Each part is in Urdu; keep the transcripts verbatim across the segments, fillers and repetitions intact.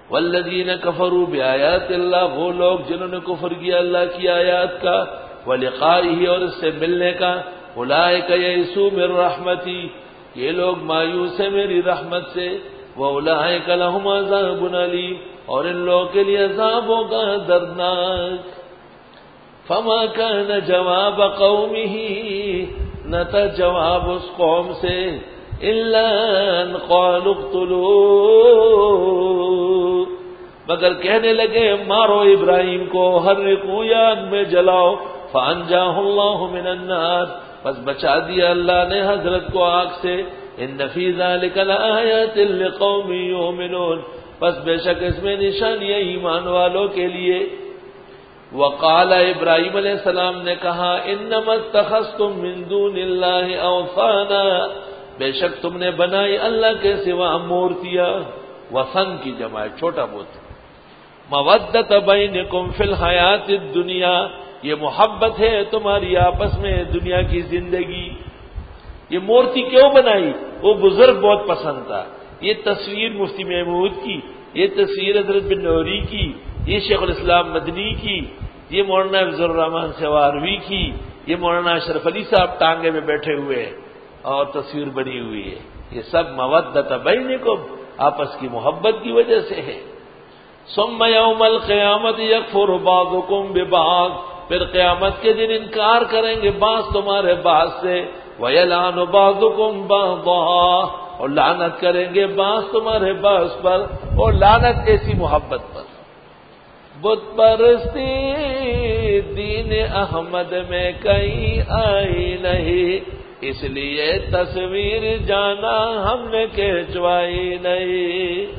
والذین کفروا بآیات اللہ، وہ لوگ جنہوں نے کفر کیا اللہ کی آیات کا، ولقائہ، اور اس سے ملنے کا، اولئک یئسوا من رحمتی، یہ لوگ مایوس ہیں میری رحمت سے، واولئک لہم عذاب علیم، اور ان لوگوں کے لیے عذاب ہوگا دردناک۔ فما کان جواب قومہ، نہ تھا جواب اس قوم سے، الا ان قالوا اقتلوا، مگر کہنے لگے مارو ابراہیم کو، حرقوا، یا آگ میں جلاؤ، فانجاہ اللہ من النار، بس بچا دیا اللہ نے حضرت کو آگ سے، ان فی ذلک لآیات لقوم یؤمنون، بس بے شک اس میں نشانی ہے ایمان والوں کے لیے۔ وقال ابراہیم علیہ السلام نے کہا انما اتخذتم من دون اللہ اوثانا، بے شک تم نے بنائی اللہ کے سوا مورتیاں، وثن کی جمع ہے چھوٹا بت، مودت بینکم فی الحیات الدنیا، یہ محبت ہے تمہاری آپس میں دنیا کی زندگی۔ یہ مورتی کیوں بنائی؟ وہ بزرگ بہت پسند تھا، یہ تصویر مفتی محمود کی، یہ تصویر حضرت بن نوری کی، یہ شیخ الاسلام مدنی کی، یہ مولانا افضل الرحمان سواروی کی، یہ مولانا اشرف علی صاحب ٹانگے میں بیٹھے ہوئے ہیں اور تصویر بنی ہوئی ہے، یہ سب مودت بینکم، آپس کی محبت کی وجہ سے ہے۔ ثم یوم القیامت یکفر بعضکم ببعض، پھر قیامت کے دن انکار کریں گے بعض تمہارے بعض سے، وَيَلْعَنُ بَعْضُكُمْ بَعْضًا، اور لعنت کریں گے بعض تمہارے بعض پر، اور لعنت ایسی محبت پر۔ بت پرستی دین احمد میں کہیں آئی نہیں، اس لیے تصویر جانا ہم نے کھینچوائی نہیں۔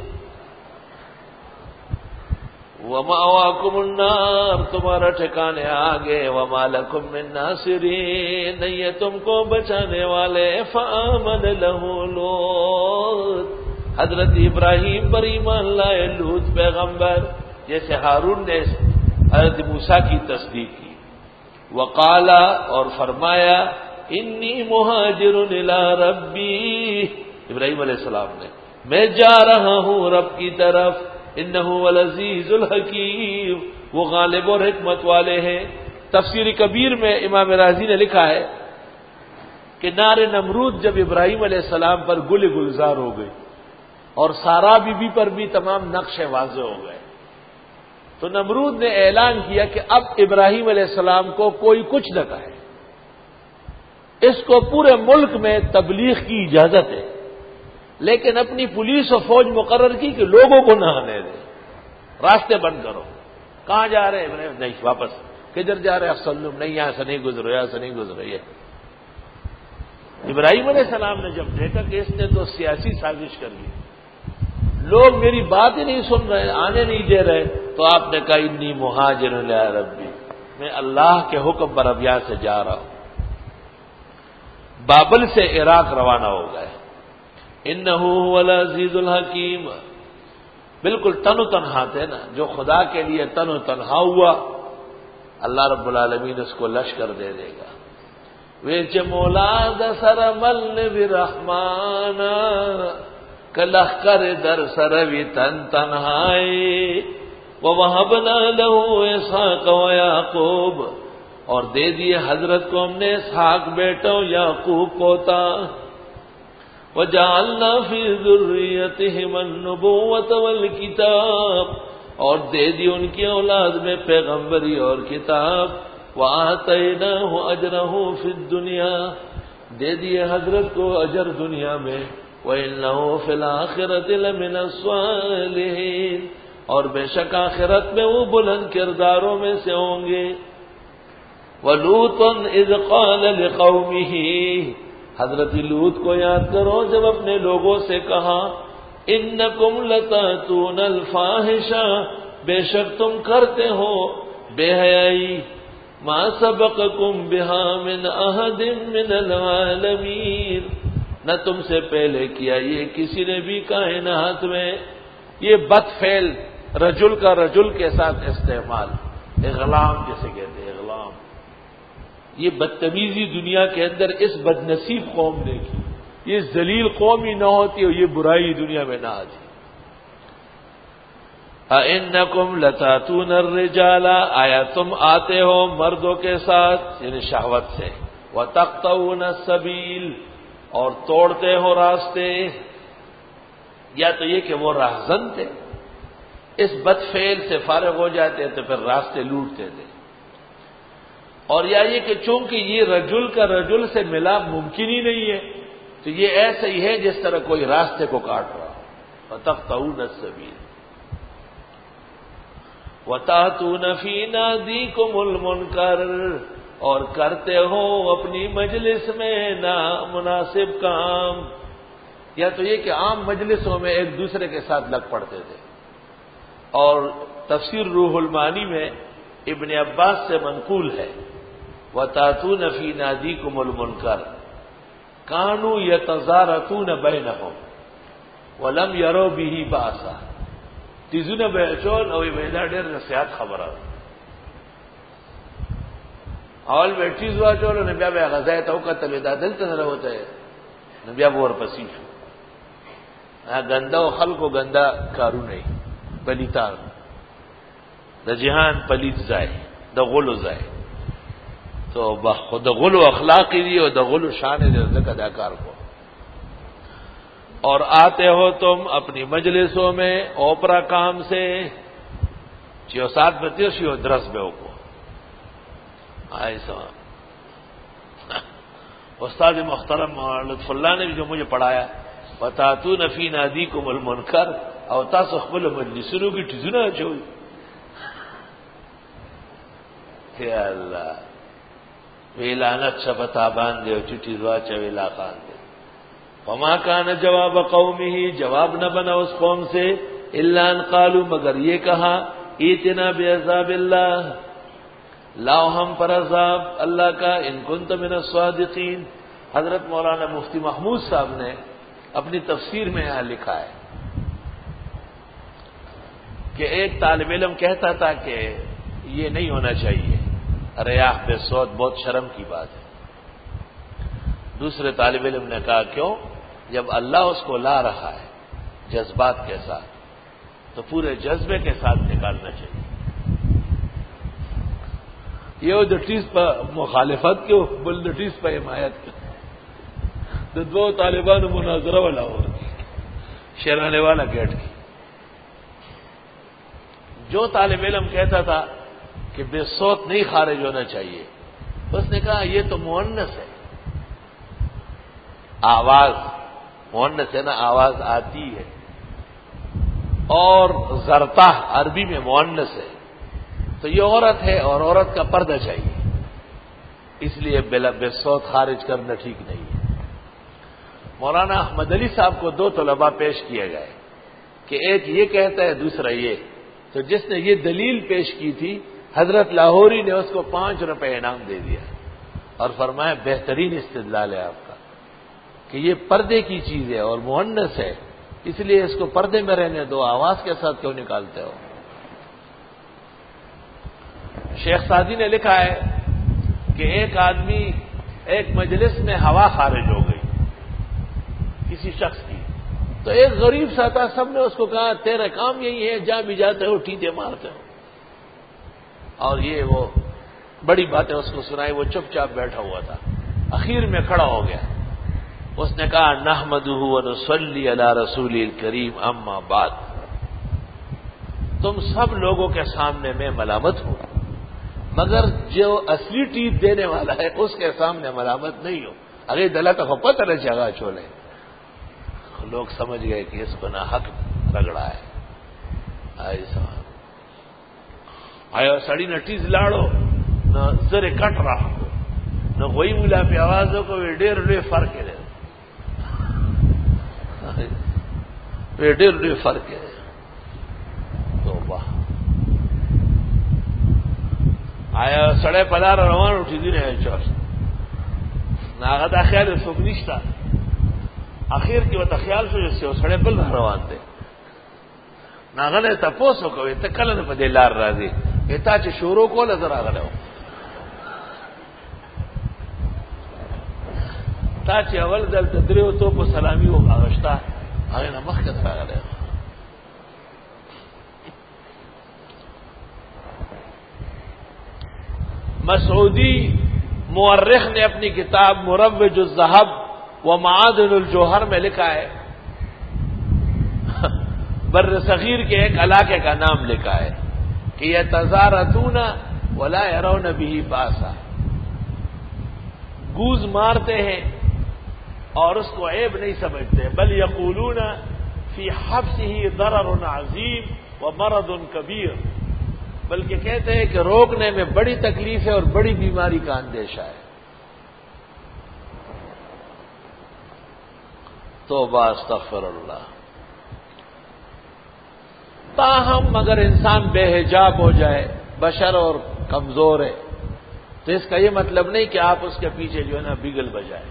وَمَأْوَاكُمُ النَّارُ، تمہارا ٹھکانے آگے، وَمَا لَكُم مِّن نَّاصِرِينَ، نہیں ہے تم کو بچانے والے۔ فَآمَنَ لَهُ لوط، حضرت ابراہیم پر ایمان لائے لوط پیغمبر، جیسے ہارون نے حضرت موسیٰ کی تصدیق کی۔ وقال، اور فرمایا، انی مہاجر الی ربی، ابراہیم علیہ السلام نے، میں جا رہا ہوں رب کی طرف، انہ العزیز الحکیم، وہ غالب اور حکمت والے ہیں۔ تفسیر کبیر میں امام رازی نے لکھا ہے کہ نار نمرود جب ابراہیم علیہ السلام پر گل گلزار ہو گئی اور سارا بی بی پر بھی تمام نقش واضح ہو گئے، تو نمرود نے اعلان کیا کہ اب ابراہیم علیہ السلام کو کوئی کچھ نہ کہے، اس کو پورے ملک میں تبلیغ کی اجازت ہے، لیکن اپنی پولیس و فوج مقرر کی کہ لوگوں کو نہ آنے دیں، راستے بند کرو۔ کہاں جا رہے ہیں؟ نہیں واپس۔ کدھر جا رہے ہیں؟ افسلم، نہیں یہاں سے نہیں گزرو، یہاں سے نہیں گزرو۔ یہ ابراہیم علیہ السلام نے جب دیکھا کہ اس نے تو سیاسی سازش کر لی، لوگ میری بات ہی نہیں سن رہے، آنے نہیں دے رہے، تو آپ نے کہا انی مہاجر الی ربی، میں اللہ کے حکم پر اب یہاں سے جا رہا ہوں۔ بابل سے عراق روانہ ہو گئے۔ انہ هو العزیز الحکیم، بالکل تن و تنہا تھے نا، جو خدا کے لیے تن و تنہا ہوا اللہ رب العالمین اس کو لشکر دے دے گا۔ ویچ مولا دسر مل برحمانا، کلخکر در سروی تن تنہائی، ووہبنا لہو اسحاق و یعقوب، اور دے دیے حضرت کو ہم نے اسحاق بیٹا یعقوب پوتا، وجعلنا فی ذریتہم النبوۃ والکتاب، اور دے دی ان کی اولاد میں پیغمبری اور کتاب، وآتیناہ اجرہ فی الدنیا، دے دیے حضرت کو اجر دنیا میں، وإنہ فی الآخرۃ لمن الصالحین، اور بے شک آخرت میں وہ بلند کرداروں میں سے ہوں گے۔ وَلُوطًا إِذْ قَالَ لِقَوْمِهِ، حضرت لوط کو یاد کرو جب اپنے لوگوں سے کہا، انکم لتاتون الفاحشہ، بے شک تم کرتے ہو بے حیائی، ما سبقکم بہا من احد من العالمین، نہ تم سے پہلے کیا یہ کسی نے بھی کائنات میں۔ یہ بد فعل رجل کا رجل کے ساتھ استعمال، اغلام جسے کہتے ہیں، اغلام، یہ بدتمیزی دنیا کے اندر اس بد نصیب قوم نے کی، یہ ذلیل قوم ہی نہ ہوتی اور یہ برائی دنیا میں نہ آتی۔ اَإِنَّكُمْ لَتَأْتُونَ الرِّجَالَ، آیا تم آتے ہو مردوں کے ساتھ یعنی شہوت سے، وَتَقْطَعُونَ السَّبِيلَ، اور توڑتے ہو راستے. یا تو یہ کہ وہ راہزن تھے، اس بد فعل سے فارغ ہو جاتے تو پھر راستے لوٹتے تھے، اور یا یہ کہ چونکہ یہ رجل کا رجل سے ملا ممکن ہی نہیں ہے تو یہ ایسا ہی ہے جس طرح کوئی راستے کو کاٹ رہا ہو. وَتَقْطَعُونَ السَّبِيلَ وَتَأْتُونَ فِي نَادِيكُمُ الْمُنكَرَ، اور کرتے ہو اپنی مجلس میں نامناسب کام. یا تو یہ کہ عام مجلسوں میں ایک دوسرے کے ساتھ لگ پڑتے تھے. اور تفسیر روح المعانی میں ابن عباس سے منقول ہے وَتَأْتُونَ فِي نَادِيكُمُ الْمُنكَرَ كَانُوا يَتَزَارَتُونَ بَيْنَهُمْ وَلَمْ يَرَوْا بِهِ بَأْسًا. تیزونه به چول او ویلا ډېر نصيحت خبره اول به تیز واچول نو بیا به غزا ته وکتل دا دلته نه راوته نو بیا ور پسې شو. ا ګنده او خلکو ګنده کارونه پلیتان د جهان پلیت ځای د غلو ځای تو خود د غلو اخلاق دی او د غلو شان دې زکه دا کار کو. اور آتے ہو تم اپنی مجلسوں میں اوپرا کام سے چیو سات بتیشی ہو درس بے کو ایسا. استاد محترم لطف اللہ نے بھی جو مجھے پڑھایا وَتَأْتُونَ فِي نَادِيكُمُ الْمُنكَرَ او تاسو خپل مجلسونو کې ټیزونه چوي. یا الله ویلانت شپتا باندې او چټي وا چوي لا خان دې. وما كان جواب قومه، جواب نہ بنا اس قوم سے الا ان قالوا مگر یہ کہا ائتنا بعذاب اللہ، لاؤ ہم پر عذاب اللہ کا ان کنت من الصادقین. حضرت مولانا مفتی محمود صاحب نے اپنی تفسیر میں یہاں لکھا ہے کہ ایک طالب علم کہتا تھا کہ یہ نہیں ہونا چاہیے، ریاح بے صوت بہت شرم کی بات ہے. دوسرے طالب علم نے کہا کیوں؟ جب اللہ اس کو لا رہا ہے جذبات کے ساتھ تو پورے جذبے کے ساتھ نکالنا چاہیے. یہ ڈٹیز پر مخالفت کیوں بل ڈٹیز پر حمایت کیوں؟ تو دو طالبان مناظرہ والا ہو شیرانے والا گیٹ کی. جو طالب علم کہتا تھا کہ بے صوت نہیں خارج ہونا چاہیے اس نے کہا یہ تو مؤنث ہے، آواز مؤنث ہے نا، آواز آتی ہے، اور زرتا عربی میں مؤنث ہے تو یہ عورت ہے اور عورت کا پردہ چاہیے، اس لیے بے صوت خارج کرنا ٹھیک نہیں ہے. مولانا احمد علی صاحب کو دو طلباء پیش کیے گئے کہ ایک یہ کہتا ہے دوسرا یہ، تو جس نے یہ دلیل پیش کی تھی حضرت لاہوری نے اس کو پانچ روپے انعام دے دیا اور فرمایا بہترین استدلال ہے آپ کا کہ یہ پردے کی چیز ہے اور مؤنث ہے، اس لیے اس کو پردے میں رہنے دو، آواز کے ساتھ کیوں نکالتے ہو. شیخ سعدی نے لکھا ہے کہ ایک آدمی ایک مجلس میں ہوا خارج ہو گئی کسی شخص کی، تو ایک غریب سا تھا، سب نے اس کو کہا تیرا کام یہی ہے جہاں بھی جاتے ہو ٹھیٹے مارتے ہو، اور یہ وہ بڑی باتیں اس کو سنائی. وہ چپ چاپ بیٹھا ہوا تھا، اخیر میں کھڑا ہو گیا. اس نے کہا نحمدہ ونصلی علی رسول الکریم اما بعد، تم سب لوگوں کے سامنے میں ملامت ہوں مگر جو اصلی ٹیپ دینے والا ہے اس کے سامنے ملامت نہیں ہو. اگر دلت کو پتہ نہ جگہ چھوڑے. لوگ سمجھ گئے کہ اس کو نہ حق رگڑا ہے. ایسا آیا سڑی نہ ٹیز لاڑو نہ زر کٹ رہا ہو نہ وہی ملا پہ آوازوں کو ڈیر ڈیر فرق ہے ډېر ډېر فرق دی. توبه آیا سړی په لار روان و چې دینه چور ناغه دا خیال څوک نشته، اخر کې وته خیال شو چې سړی بل روان دی، ناغه له تاسو کوي ته کله په دې لار راځي اته چې شروع کوله زرا غلو تا چې اول دل تدریو تو په سلامي او غاشتا هغه نه مخکې راغله. مسعودی مورخ نے اپنی کتاب مروج الذهب و معادن الجوہر میں لکھا ہے، بر صغیر کے ایک علاقے کا نام لکھا ہے کہ یتزارتون ولا يرون به باسا، گوز مارتے ہیں اور اس کو عیب نہیں سمجھتے، بل یقولون فی حبسه ضرر عظیم ومرض کبیر، بلکہ کہتے ہیں کہ روکنے میں بڑی تکلیف ہے اور بڑی بیماری کا اندیشہ ہے۔ توبہ استغفر اللہ۔ تاہم اگر انسان بے حجاب ہو جائے، بشر اور کمزور ہے، تو اس کا یہ مطلب نہیں کہ آپ اس کے پیچھے جو ہے نا بگل بجائیں۔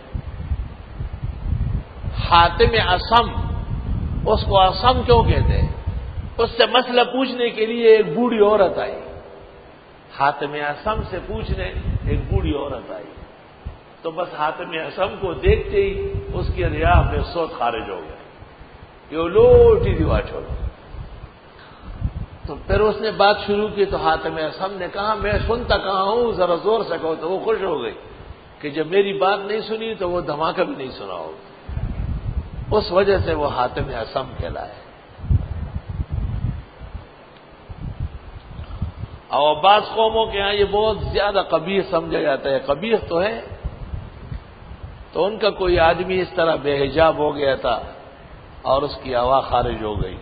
حاتم اصم، اس کو اصم کیوں کہتے ہیں؟ اس سے مسئلہ پوچھنے کے لیے ایک بوڑھی عورت آئی، حاتم اصم سے پوچھنے ایک بوڑھی عورت آئی، تو بس حاتم اصم کو دیکھتے ہی اس کی ریا میں صوت خارج ہو گیا کہ وہ لوٹی دیوا چھوڑو۔ تو پھر اس نے بات شروع کی تو حاتم اصم نے کہا میں سنتا کہاں ہوں، ذرا زور سے کہو، تو وہ خوش ہو گئی کہ جب میری بات نہیں سنی تو وہ دھماکہ بھی نہیں سنا ہوگا، اس وجہ سے وہ حاتم اصم کہلائے۔ اور بعض قوموں کے ہاں یہ بہت زیادہ قبیح سمجھا جاتا ہے، قبیح تو ہے، تو ان کا کوئی آدمی اس طرح بے حجاب ہو گیا تھا اور اس کی ہوا خارج ہو گئی،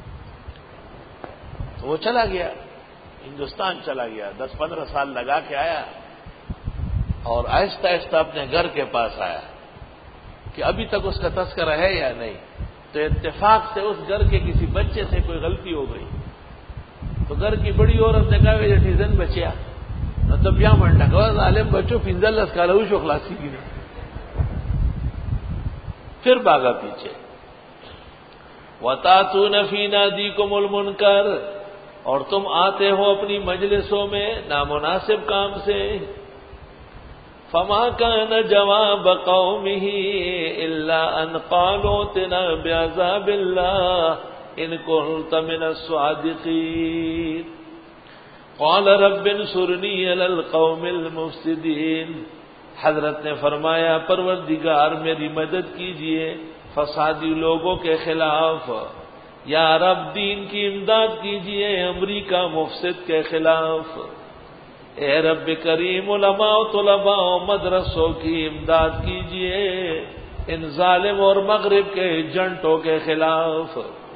تو وہ چلا گیا، ہندوستان چلا گیا، دس پندرہ سال لگا کے آیا اور آہستہ آہستہ اپنے گھر کے پاس آیا کہ ابھی تک اس کا تذکرہ ہے یا نہیں، تو اتفاق سے اس گھر کے کسی بچے سے کوئی غلطی ہو گئی، تو گھر کی بڑی عورت نے کہا وے ٹیزن بچیا تو بیا منڈا کہ ظالم بچوں پنزل لس کالا ہو شو خلاصی کی نہیں، پھر بھاگا پیچھے۔ وَتَأْتُونَ فِي نَادِيكُمُ الْمُنكَرَ، اور تم آتے ہو اپنی مجلسوں میں نامناسب کام سے، فَمَا كَانَ جَوَابَ قَوْمِهِ إِلَّا أَنْ قَالُوا ائْتِنَا بِعَذَابِ اللَّهِ إِنْ كُنتَ مِنَ الصَّادِقِينَ قَالَ رَبِّ انصُرْنِي عَلَى الْقَوْمِ الْمُفْسِدِينَ، حضرت نے فرمایا پروردگار میری مدد کیجئے فسادی لوگوں کے خلاف، یا رب دین کی امداد کیجئے امریکہ مفسد کے خلاف، اے رب کریم علماء و طلباء و مدرسوں کی امداد کیجئے ان ظالم اور مغرب کے ایجنٹوں کے خلاف۔